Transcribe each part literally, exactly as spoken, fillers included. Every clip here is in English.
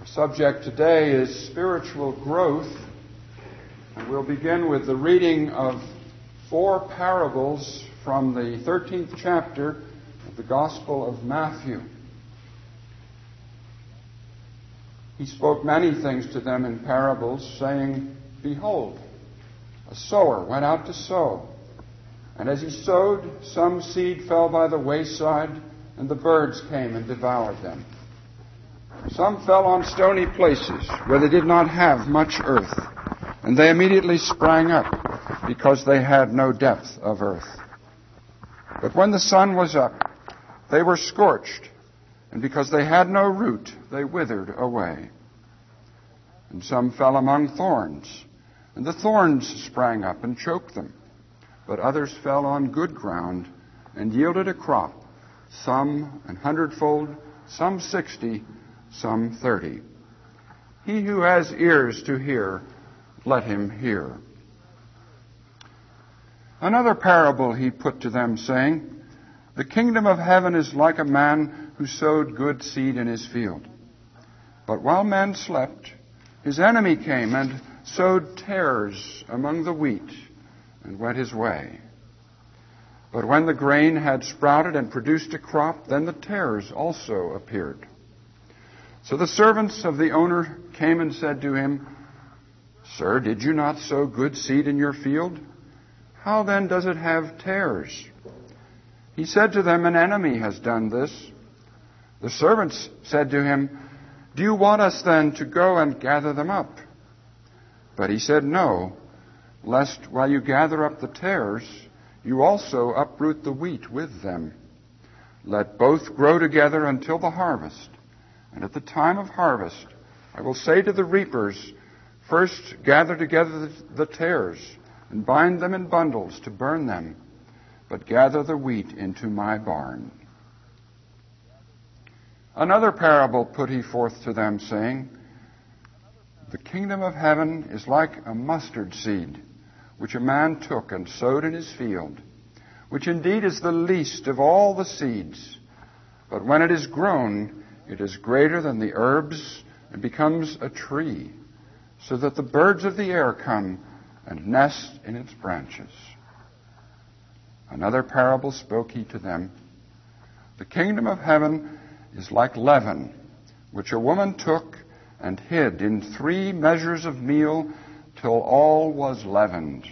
Our subject today is spiritual growth, and we'll begin with the reading of four parables from the thirteenth chapter of the Gospel of Matthew. He spoke many things to them in parables, saying, "Behold, a sower went out to sow. And as he sowed, some seed fell by the wayside, and the birds came and devoured them. Some fell on stony places, where they did not have much earth, and they immediately sprang up, because they had no depth of earth. But when the sun was up, they were scorched, and because they had no root, they withered away. And some fell among thorns, and the thorns sprang up and choked them. But others fell on good ground and yielded a crop, some an hundredfold, some sixty, some thirty. He who has ears to hear, let him hear." Another parable he put to them, saying, "The kingdom of heaven is like a man who sowed good seed in his field. But while men slept, his enemy came and sowed tares among the wheat and went his way. But when the grain had sprouted and produced a crop, then the tares also appeared. So the servants of the owner came and said to him, 'Sir, did you not sow good seed in your field? How then does it have tares?' He said to them, 'An enemy has done this.' The servants said to him, 'Do you want us then to go and gather them up?' But he said, 'No, lest while you gather up the tares, you also uproot the wheat with them. Let both grow together until the harvest. And at the time of harvest, I will say to the reapers, first gather together the tares and bind them in bundles to burn them, but gather the wheat into my barn.' Another parable put he forth to them, saying, 'The kingdom of heaven is like a mustard seed, which a man took and sowed in his field, which indeed is the least of all the seeds. But when it is grown, it is greater than the herbs and becomes a tree, so that the birds of the air come and nest in its branches.' Another parable spoke he to them, 'The kingdom of heaven is like leaven, which a woman took and hid in three measures of meal till all was leavened.'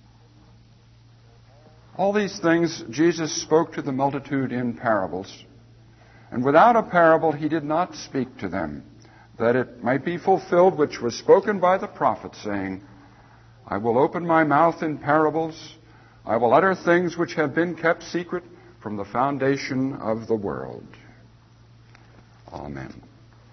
All these things Jesus spoke to the multitude in parables. And without a parable he did not speak to them, that it might be fulfilled which was spoken by the prophet, saying, 'I will open my mouth in parables. I will utter things which have been kept secret from the foundation of the world.'" Amen.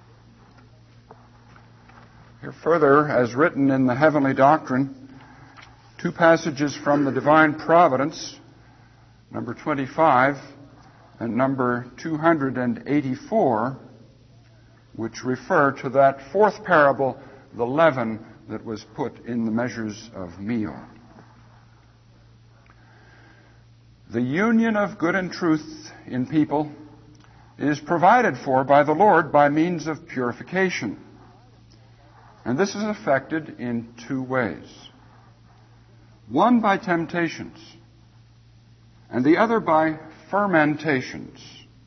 Here further, as written in the Heavenly Doctrine, two passages from the Divine Providence, number twenty-five and number two hundred eighty-four, which refer to that fourth parable, the leaven that was put in the measures of meal. The union of good and truth in people is provided for by the Lord by means of purification. And this is effected in two ways. One by temptations, and the other by fermentations.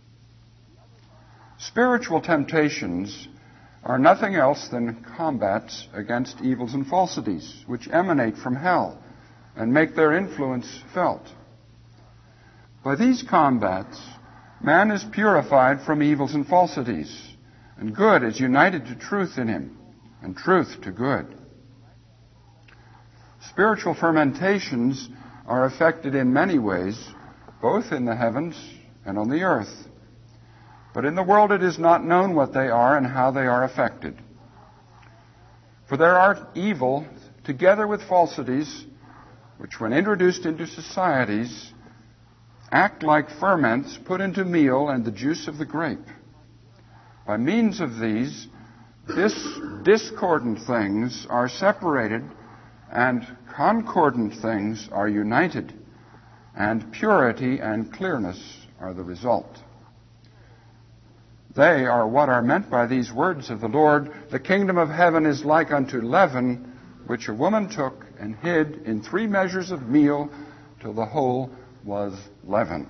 Spiritual temptations are nothing else than combats against evils and falsities, which emanate from hell and make their influence felt. By these combats, man is purified from evils and falsities, and good is united to truth in him, and truth to good. Spiritual fermentations are effected in many ways, both in the heavens and on the earth. But in the world it is not known what they are and how they are effected. For there are evil, together with falsities, which when introduced into societies, act like ferments put into meal and the juice of the grape. By means of these, dis- discordant things are separated and concordant things are united, and purity and clearness are the result. They are what are meant by these words of the Lord. The kingdom of heaven is like unto leaven, which a woman took and hid in three measures of meal till the whole was leavened.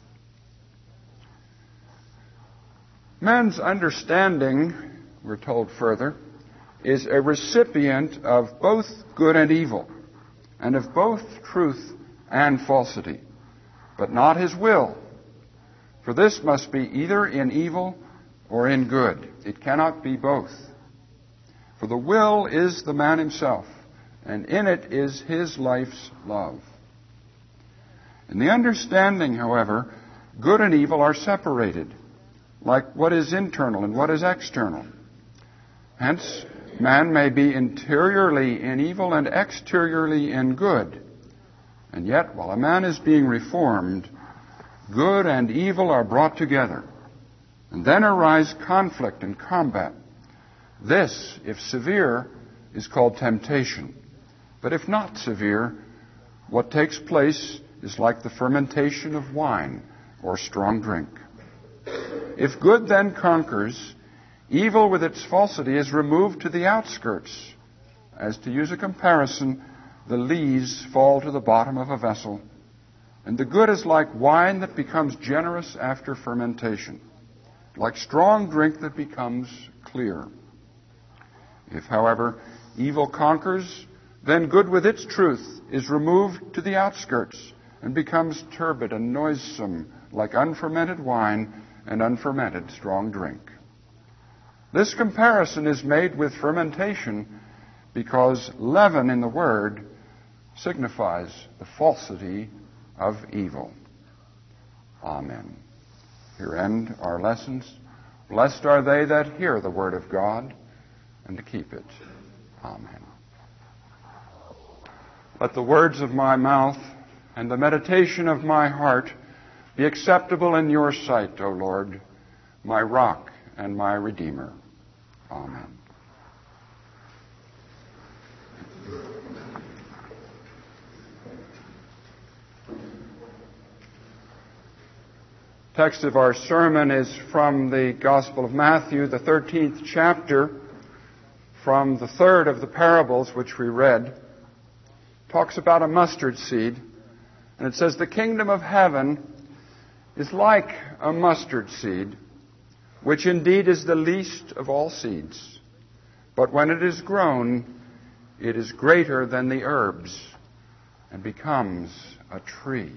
Man's understanding, we're told further, is a recipient of both good and evil, and of both truth and falsity, but not his will. For this must be either in evil or in good. It cannot be both. For the will is the man himself, and in it is his life's love. In the understanding, however, good and evil are separated, like what is internal and what is external. Hence, man may be interiorly in evil and exteriorly in good. And yet, while a man is being reformed, good and evil are brought together. And then arise conflict and combat. This, if severe, is called temptation. But if not severe, what takes place is like the fermentation of wine or strong drink. If good then conquers, evil with its falsity is removed to the outskirts. As to use a comparison, the lees fall to the bottom of a vessel, and the good is like wine that becomes generous after fermentation, like strong drink that becomes clear. If, however, evil conquers, then good with its truth is removed to the outskirts and becomes turbid and noisome, like unfermented wine and unfermented strong drink. This comparison is made with fermentation because leaven in the word signifies the falsity of evil. Amen. Here end our lessons. Blessed are they that hear the word of God and to keep it. Amen. Let the words of my mouth and the meditation of my heart be acceptable in your sight, O Lord, my rock and my redeemer. Amen. Text of our sermon is from the Gospel of Matthew, the thirteenth chapter, from the third of the parables which we read. It talks about a mustard seed, and it says, the kingdom of heaven is like a mustard seed, which indeed is the least of all seeds. But when it is grown, it is greater than the herbs and becomes a tree.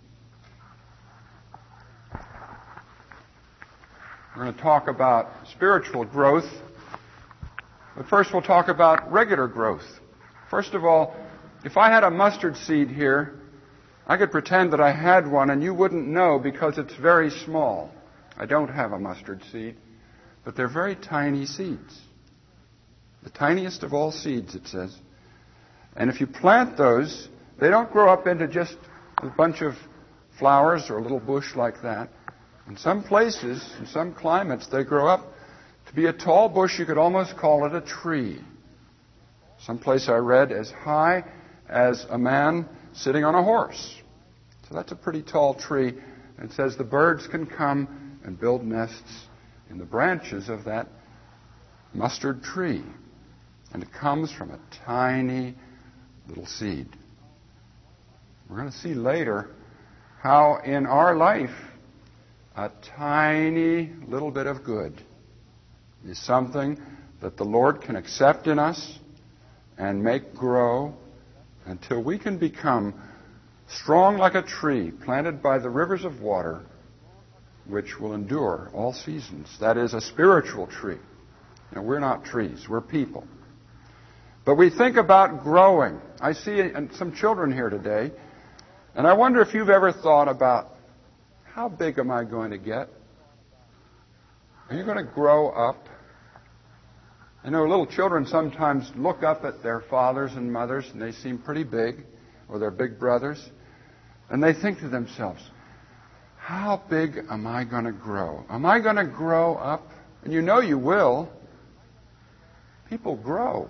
We're going to talk about spiritual growth, but first we'll talk about regular growth. First of all, if I had a mustard seed here, I could pretend that I had one and you wouldn't know because it's very small. I don't have a mustard seed, but they're very tiny seeds. The tiniest of all seeds, it says. And if you plant those, they don't grow up into just a bunch of flowers or a little bush like that. In some places, in some climates, they grow up to be a tall bush. You could almost call it a tree. Someplace I read as high as a man sitting on a horse. So that's a pretty tall tree. And it says the birds can come and build nests in the branches of that mustard tree. And it comes from a tiny little seed. We're going to see later how in our life a tiny little bit of good is something that the Lord can accept in us and make grow until we can become strong like a tree planted by the rivers of water, which will endure all seasons. That is a spiritual tree. You know, we're not trees, we're people. But we think about growing. I see some children here today, and I wonder if you've ever thought about, how big am I going to get? Are you going to grow up? I know little children sometimes look up at their fathers and mothers, and they seem pretty big, or their big brothers, and they think to themselves, how big am I going to grow? Am I going to grow up? And you know you will. People grow.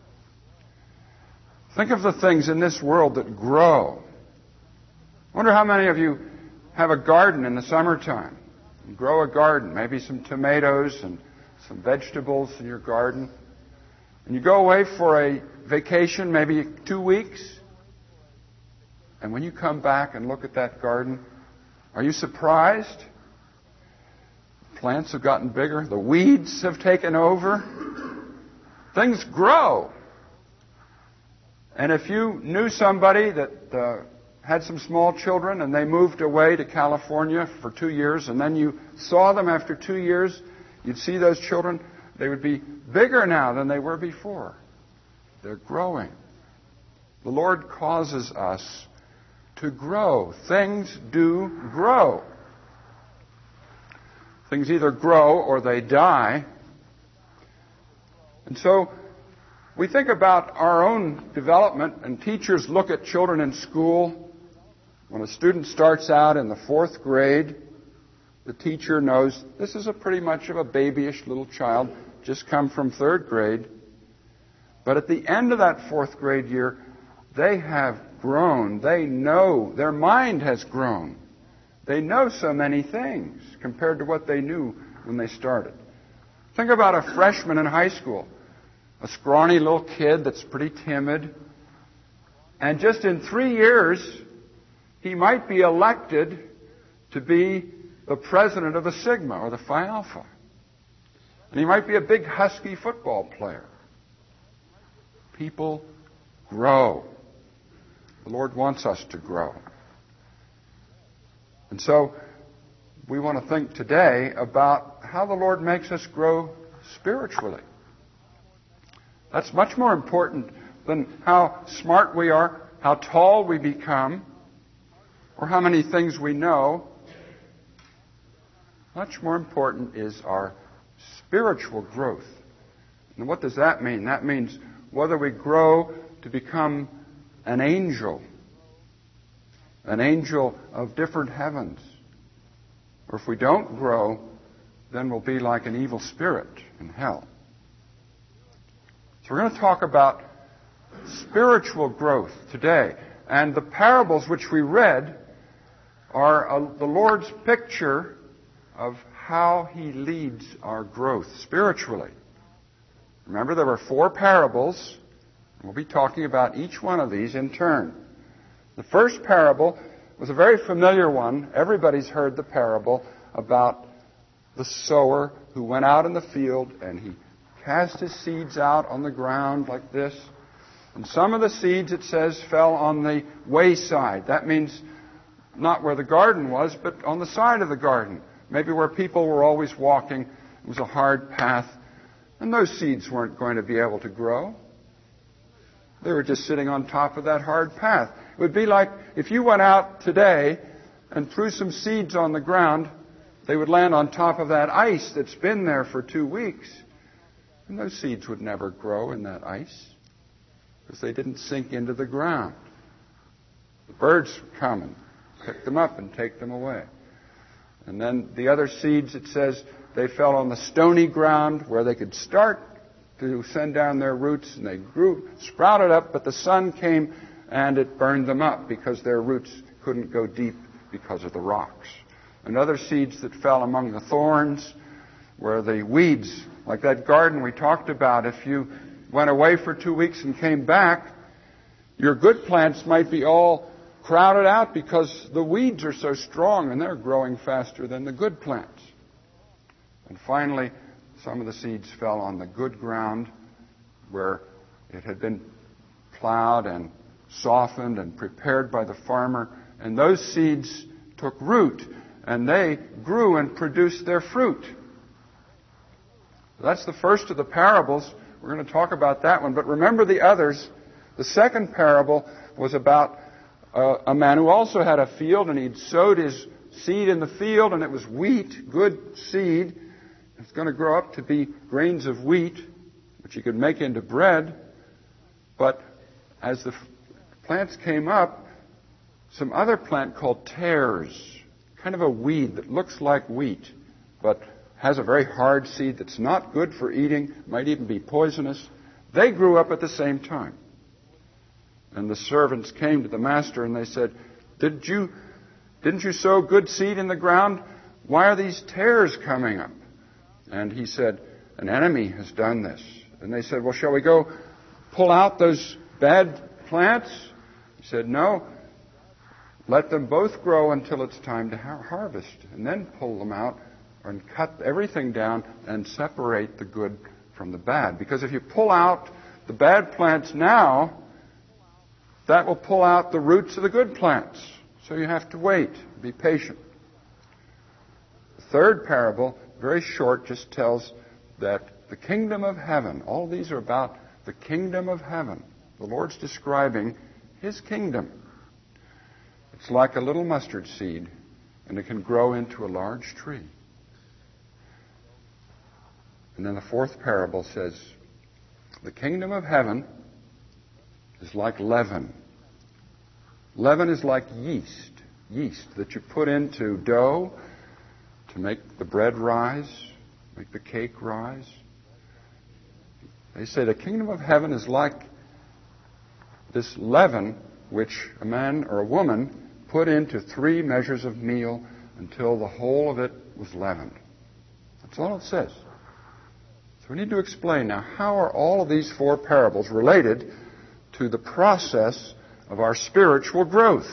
Think of the things in this world that grow. I wonder how many of you have a garden in the summertime. You grow a garden, maybe some tomatoes and some vegetables in your garden. And you go away for a vacation, maybe two weeks. And when you come back and look at that garden, are you surprised? Plants have gotten bigger. The weeds have taken over. Things grow. And if you knew somebody that uh, had some small children and they moved away to California for two years and then you saw them after two years, you'd see those children, they would be bigger now than they were before. They're growing. The Lord causes us to grow. Things do grow. Things either grow or they die. And so we think about our own development, and teachers look at children in school. When a student starts out in the fourth grade, the teacher knows this is a pretty much of a babyish little child, just come from third grade. But at the end of that fourth grade year, they have grown. They know. Their mind has grown. They know so many things compared to what they knew when they started. Think about a freshman in high school, a scrawny little kid that's pretty timid. And just in three years, he might be elected to be the president of the Sigma or the Phi Alpha. And he might be a big husky football player. People grow. The Lord wants us to grow. And so we want to think today about how the Lord makes us grow spiritually. That's much more important than how smart we are, how tall we become, or how many things we know. Much more important is our spiritual growth. And what does that mean? That means whether we grow to become an angel, an angel of different heavens, or if we don't grow, then we'll be like an evil spirit in hell. So we're going to talk about spiritual growth today. And the parables which we read are a, the Lord's picture of how He leads our growth spiritually. Remember, there were four parables. We'll be talking about each one of these in turn. The first parable was a very familiar one. Everybody's heard the parable about the sower who went out in the field and he cast his seeds out on the ground like this. And some of the seeds, it says, fell on the wayside. That means not where the garden was, but on the side of the garden. Maybe where people were always walking. It was a hard path. And those seeds weren't going to be able to grow. They were just sitting on top of that hard path. It would be like if you went out today and threw some seeds on the ground, they would land on top of that ice that's been there for two weeks. And those seeds would never grow in that ice because they didn't sink into the ground. The birds would come and pick them up and take them away. And then the other seeds, it says, they fell on the stony ground where they could start to send down their roots, and they grew, sprouted up, but the sun came and it burned them up because their roots couldn't go deep because of the rocks. And other seeds that fell among the thorns were the weeds, like that garden we talked about. If you went away for two weeks and came back, your good plants might be all crowded out because the weeds are so strong and they're growing faster than the good plants. And finally, some of the seeds fell on the good ground where it had been plowed and softened and prepared by the farmer. And those seeds took root and they grew and produced their fruit. That's the first of the parables. We're going to talk about that one. But remember the others. The second parable was about uh, a man who also had a field, and he'd sowed his seed in the field, and it was wheat, good seed. It's going to grow up to be grains of wheat, which he could make into bread. But as the plants came up, some other plant called tares, kind of a weed that looks like wheat, but has a very hard seed that's not good for eating, might even be poisonous. They grew up at the same time. And the servants came to the master and they said, Did you, didn't you sow good seed in the ground? why are these tares coming up? And he said, an enemy has done this. And they said, well, shall we go pull out those bad plants? He said, no. Let them both grow until it's time to ha- harvest. And then pull them out and cut everything down and separate the good from the bad. Because if you pull out the bad plants now, that will pull out the roots of the good plants. So you have to wait, be patient. The third parable, very short, just tells that the kingdom of heaven, all these are about the kingdom of heaven. The Lord's describing His kingdom. It's like a little mustard seed, and it can grow into a large tree. And then the fourth parable says, the kingdom of heaven is like leaven. Leaven is like yeast, yeast that you put into dough to make the bread rise, make the cake rise. They say the kingdom of heaven is like this leaven which a man or a woman put into three measures of meal until the whole of it was leavened. That's all it says. So we need to explain now, how are all of these four parables related to the process of our spiritual growth?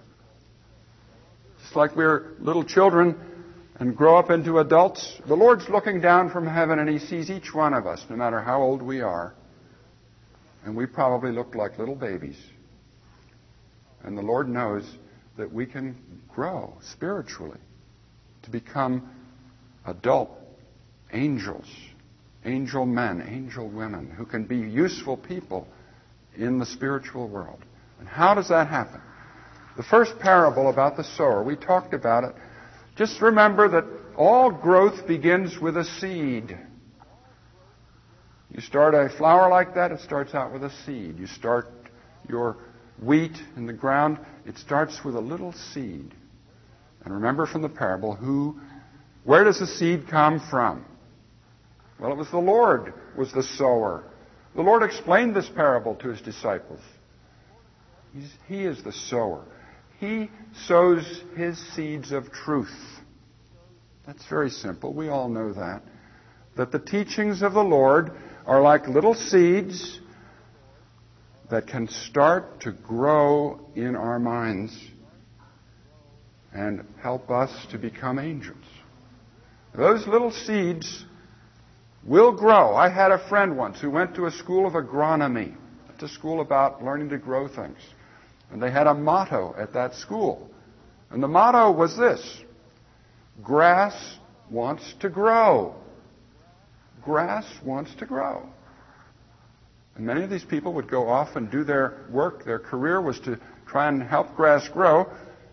Just like we're little children and grow up into adults, the Lord's looking down from heaven and He sees each one of us, no matter how old we are. And we probably look like little babies. And the Lord knows that we can grow spiritually to become adult angels, angel men, angel women, who can be useful people in the spiritual world. And how does that happen? The first parable about the sower, we talked about it. Just remember that all growth begins with a seed. You start a flower like that, it starts out with a seed. You start your wheat in the ground, it starts with a little seed. And remember from the parable, who, where does the seed come from? Well, it was the Lord was the sower. The Lord explained this parable to His disciples. He's, he is the sower. He sows His seeds of truth. That's very simple. We all know that. That the teachings of the Lord are like little seeds that can start to grow in our minds and help us to become angels. Those little seeds will grow. I had a friend once who went to a school of agronomy. It's a school about learning to grow things. And they had a motto at that school. And the motto was this: grass wants to grow. Grass wants to grow. And many of these people would go off and do their work. Their career was to try and help grass grow.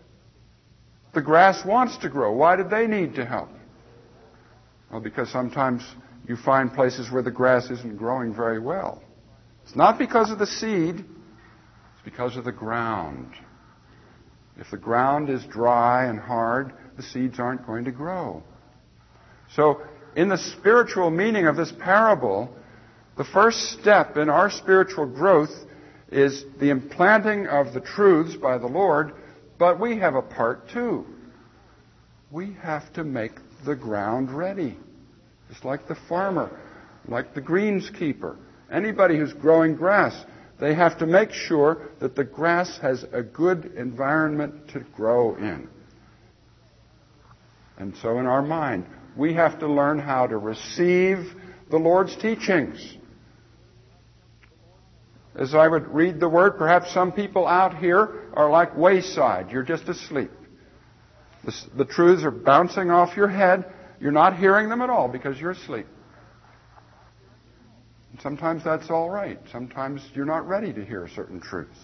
The grass wants to grow. Why did they need to help? Well, because sometimes you find places where the grass isn't growing very well. It's not because of the seed. It's because of the ground. If the ground is dry and hard, the seeds aren't going to grow. So, in the spiritual meaning of this parable, the first step in our spiritual growth is the implanting of the truths by the Lord, but we have a part too. We have to make the ground ready. Just like the farmer, like the greenskeeper, anybody who's growing grass, they have to make sure that the grass has a good environment to grow in. And so in our mind, we have to learn how to receive the Lord's teachings. As I would read the Word, perhaps some people out here are like wayside. You're just asleep. The, the truths are bouncing off your head. You're not hearing them at all because you're asleep. And sometimes that's all right. Sometimes you're not ready to hear certain truths.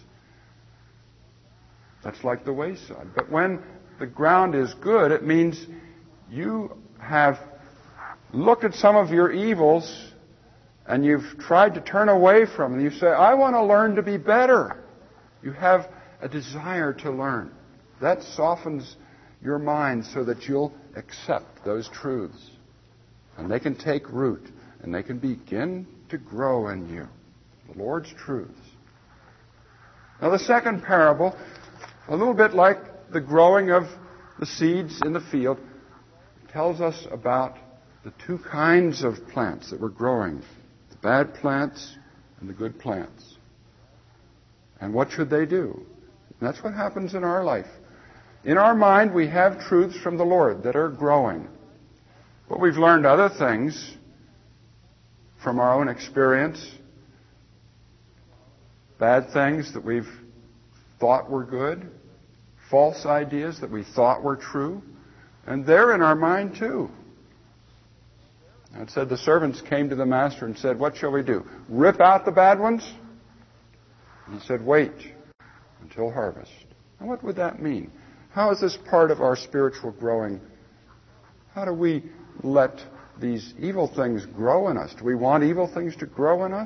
That's like the wayside. But when the ground is good, it means you have looked at some of your evils and you've tried to turn away from them. You say, I want to learn to be better. You have a desire to learn. That softens your mind so that you'll accept those truths. And they can take root and they can begin to grow in you. The Lord's truths. Now the second parable, a little bit like the growing of the seeds in the field, tells us about the two kinds of plants that were growing, the bad plants and the good plants. And what should they do? And that's what happens in our life. In our mind, we have truths from the Lord that are growing. But we've learned other things from our own experience, bad things that we've thought were good, false ideas that we thought were true, and they're in our mind too. It said the servants came to the master and said, "What shall we do? Rip out the bad ones?" And he said, "Wait until harvest." And what would that mean? How is this part of our spiritual growing? How do we let these evil things grow in us? Do we want evil things to grow in us?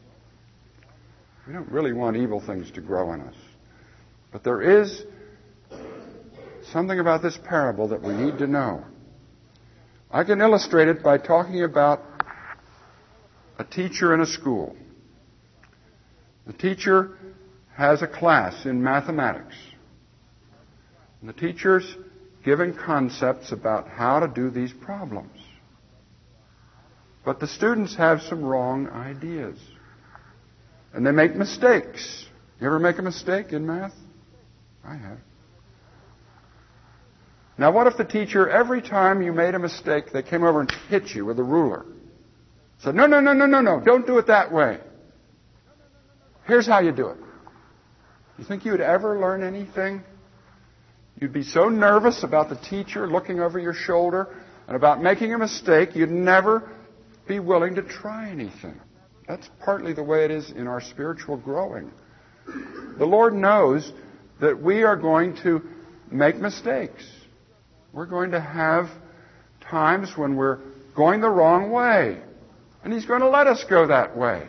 We don't really want evil things to grow in us. But there is something about this parable that we need to know. I can illustrate it by talking about a teacher in a school. The teacher has a class in mathematics. And the teacher's giving concepts about how to do these problems. But the students have some wrong ideas. And they make mistakes. You ever make a mistake in math? I have. Now, what if the teacher, every time you made a mistake, they came over and hit you with a ruler? Said, no, no, no, no, no, no, don't do it that way. Here's how you do it. You think you'd ever learn anything? You'd be so nervous about the teacher looking over your shoulder and about making a mistake, you'd never be willing to try anything. That's partly the way it is in our spiritual growing. The Lord knows that we are going to make mistakes. We're going to have times when we're going the wrong way. And He's going to let us go that way.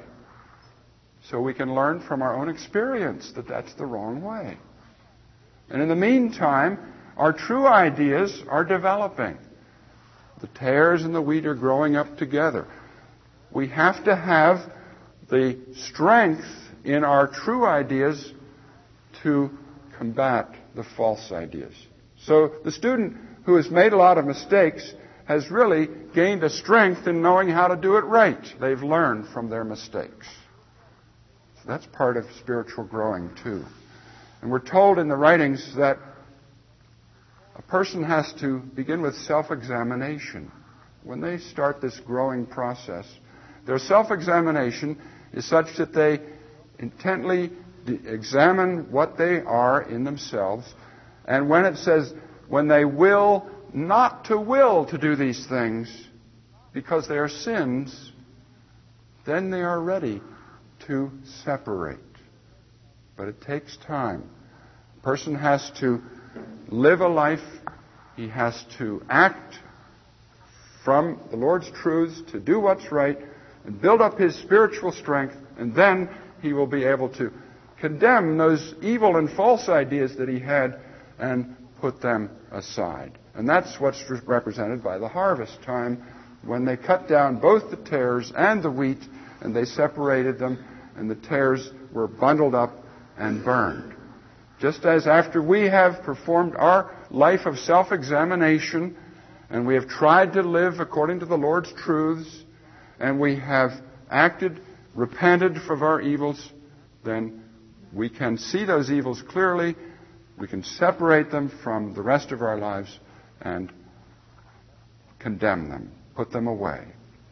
So we can learn from our own experience that that's the wrong way. And in the meantime, our true ideas are developing. The tares and the wheat are growing up together. We have to have the strength in our true ideas to combat the false ideas. So the student who has made a lot of mistakes has really gained a strength in knowing how to do it right. They've learned from their mistakes. So that's part of spiritual growing too. And we're told in the writings that a person has to begin with self-examination. When they start this growing process, their self-examination is such that they intently examine what they are in themselves. And when it says, when they will not to will to do these things because they are sins, then they are ready to separate. But it takes time. A person has to live a life. He has to act from the Lord's truths to do what's right and build up his spiritual strength, and then he will be able to condemn those evil and false ideas that he had and put them aside. And that's what's represented by the harvest time, when they cut down both the tares and the wheat, and they separated them, and the tares were bundled up and burned. Just as after we have performed our life of self-examination, and we have tried to live according to the Lord's truths, and we have acted, repented from our evils, then we can see those evils clearly. We can separate them from the rest of our lives and condemn them, put them away.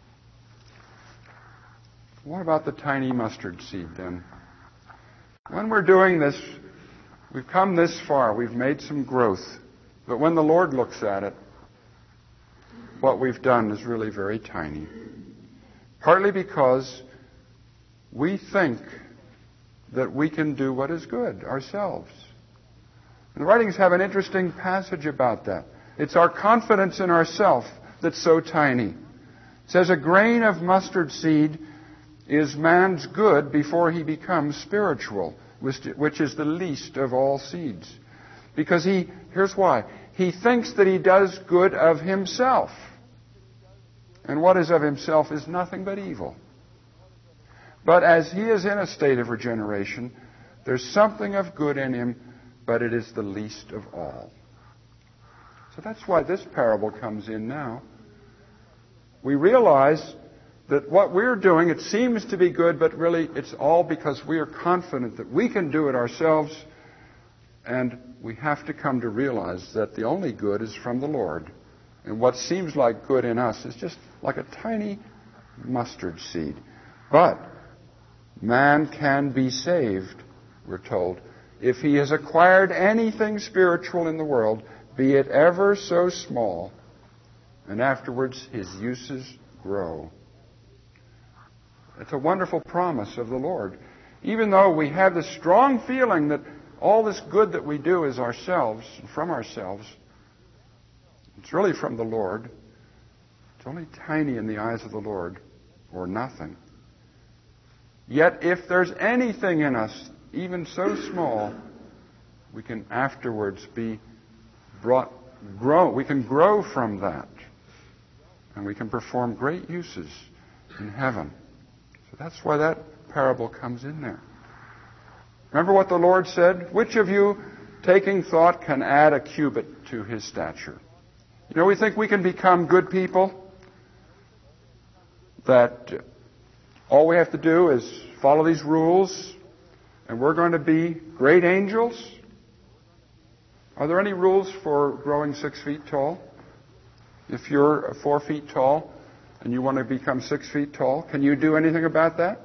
What about the tiny mustard seed then? When we're doing this, we've come this far, we've made some growth, but when the Lord looks at it, what we've done is really very tiny. Partly because we think that we can do what is good ourselves. And the writings have an interesting passage about that. It's our confidence in ourselves that's so tiny. It says, a grain of mustard seed is man's good before he becomes spiritual, which is the least of all seeds. Because he, here's why, he thinks that he does good of himself. And what is of himself is nothing but evil. But as he is in a state of regeneration, there's something of good in him, but it is the least of all. So that's why this parable comes in now. We realize that what we're doing, it seems to be good, but really it's all because we are confident that we can do it ourselves, and we have to come to realize that the only good is from the Lord. And what seems like good in us is just like a tiny mustard seed. But man can be saved, we're told, if he has acquired anything spiritual in the world, be it ever so small, and afterwards his uses grow. It's a wonderful promise of the Lord. Even though we have this strong feeling that all this good that we do is ourselves, from ourselves, it's really from the Lord. It's only tiny in the eyes of the Lord, or nothing. Yet if there's anything in us, even so small, we can afterwards be brought, grow. We can grow from that. And we can perform great uses in heaven. So that's why that parable comes in there. Remember what the Lord said? Which of you, taking thought, can add a cubit to his stature? You know, we think we can become good people, that all we have to do is follow these rules, and we're going to be great angels. Are there any rules for growing six feet tall? If you're four feet tall and you want to become six feet tall, can you do anything about that?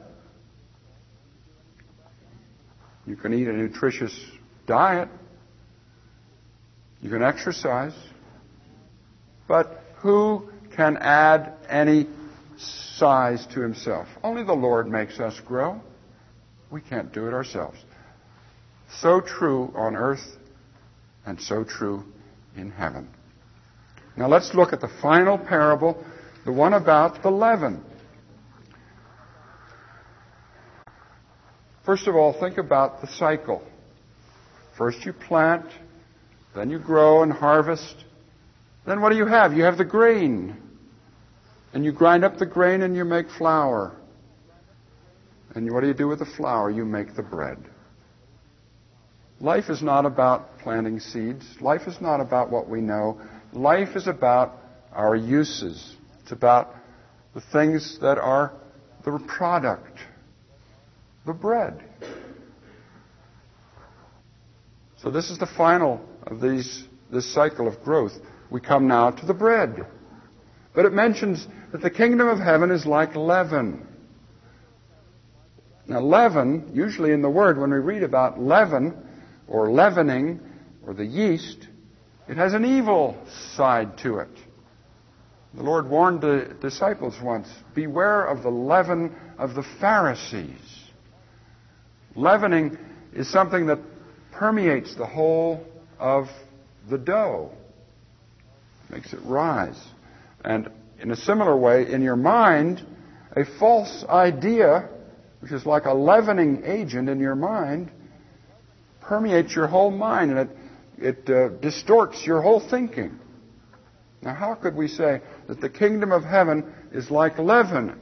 You can eat a nutritious diet. You can exercise. But who can add any size to himself? Only the Lord makes us grow. We can't do it ourselves. So true on earth and so true in heaven. Now let's look at the final parable, the one about the leaven. First of all, think about the cycle. First you plant, then you grow and harvest. Then what do you have? You have the grain. And you grind up the grain and you make flour. And what do you do with the flour? You make the bread. Life is not about planting seeds. Life is not about what we know. Life is about our uses. It's about the things that are the product, the bread. So this is the final of these, this cycle of growth. We come now to the bread. But it mentions that the kingdom of heaven is like leaven. Now leaven, usually in the word, when we read about leaven or leavening or the yeast, it has an evil side to it. The Lord warned the disciples once, beware of the leaven of the Pharisees. Leavening is something that permeates the whole of the dough. Makes it rise. And in a similar way, in your mind, a false idea, which is like a leavening agent in your mind, permeates your whole mind, and it It uh, distorts your whole thinking. Now, how could we say that the kingdom of heaven is like leaven?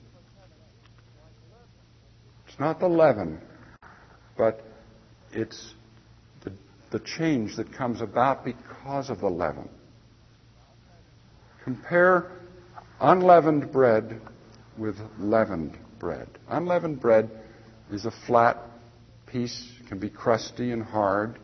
It's not the leaven, but it's the, the change that comes about because of the leaven. Compare unleavened bread with leavened bread. Unleavened bread is a flat piece, can be crusty and hard.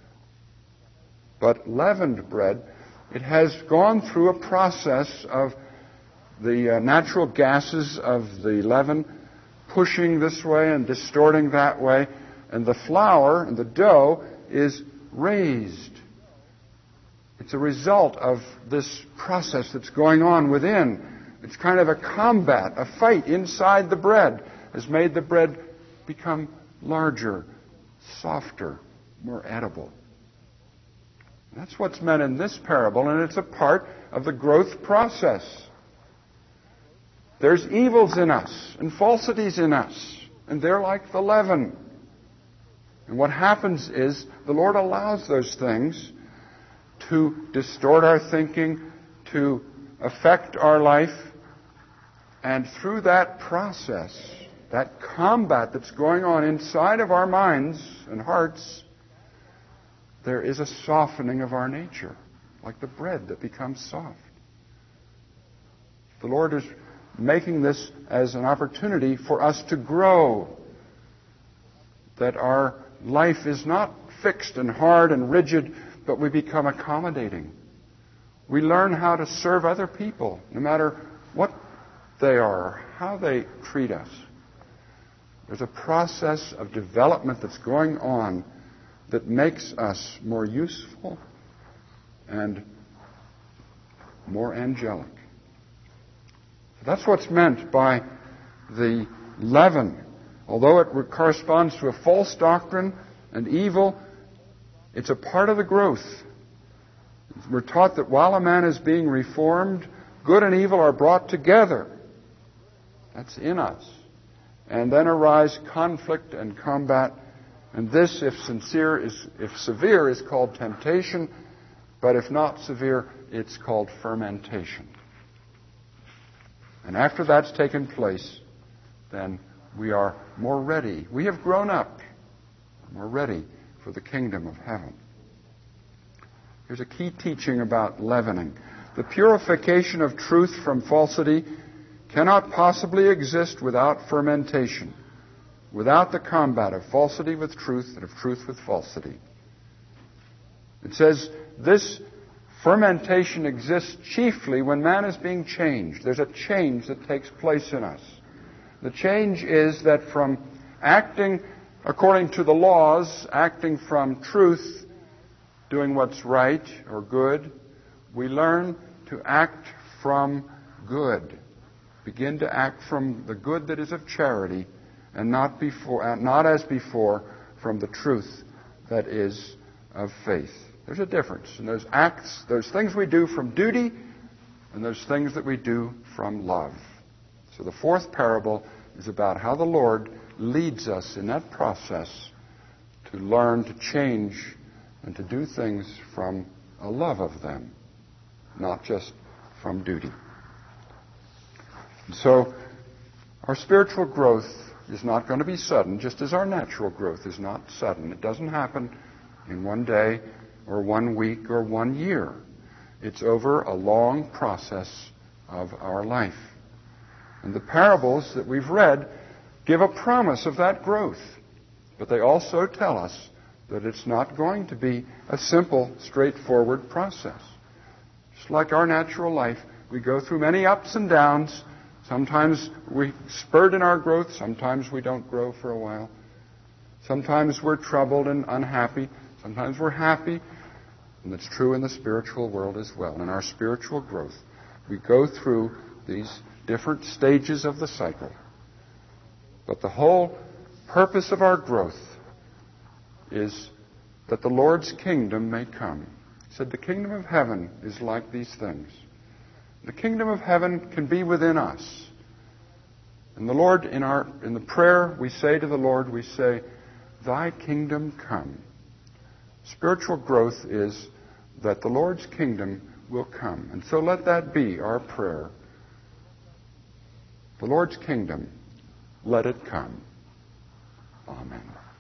But leavened bread, it has gone through a process of the uh, natural gases of the leaven pushing this way and distorting that way, and the flour and the dough is raised. It's a result of this process that's going on within. It's kind of a combat, a fight inside the bread has made the bread become larger, softer, more edible. That's what's meant in this parable, and it's a part of the growth process. There's evils in us and falsities in us, and they're like the leaven. And what happens is the Lord allows those things to distort our thinking, to affect our life, and through that process, that combat that's going on inside of our minds and hearts, there is a softening of our nature. like the bread that becomes soft. The Lord is making this as an opportunity for us to grow, that our life is not fixed and hard and rigid, but we become accommodating. We learn how to serve other people, no matter what they are, how they treat us. There's a process of development that's going on that makes us more useful and more angelic. That's what's meant by the leaven. Although it corresponds to a false doctrine and evil, it's a part of the growth. We're taught that while a man is being reformed, good and evil are brought together. That's in us. And then arise conflict and combat. And this, if sincere, is if severe, is called temptation. But if not severe, it's called fermentation. And after that's taken place, then we are more ready. We have grown up, more ready for the kingdom of heaven. Here's a key teaching about leavening. The purification of truth from falsity cannot possibly exist without fermentation, without the combat of falsity with truth and of truth with falsity. It says this fermentation exists chiefly when man is being changed. There's a change that takes place in us. The change is that from acting according to the laws, acting from truth, doing what's right or good, we learn to act from good. Begin to act from the good that is of charity, and not before, not as before, from the truth that is of faith. There's a difference in those acts, those things we do from duty, and those things that we do from love. So the fourth parable is about how the Lord leads us in that process to learn to change and to do things from a love of them, not just from duty. And so our spiritual growth is not going to be sudden, just as our natural growth is not sudden. It doesn't happen in one day or one week or one year. It's over a long process of our life. And the parables that we've read give a promise of that growth. But they also tell us that it's not going to be a simple, straightforward process. Just like our natural life, we go through many ups and downs. Sometimes we spurt in our growth. Sometimes we don't grow for a while. Sometimes we're troubled and unhappy. Sometimes we're happy. And that's true in the spiritual world as well. In our spiritual growth, we go through these different stages of the cycle. But the whole purpose of our growth is that the Lord's kingdom may come. He said the kingdom of heaven is like these things. The kingdom of heaven can be within us. And the Lord, in our in the prayer we say to the Lord, we say, Thy kingdom come. Spiritual growth is that the Lord's kingdom will come. And so let that be our prayer. The Lord's kingdom, let it come. Amen.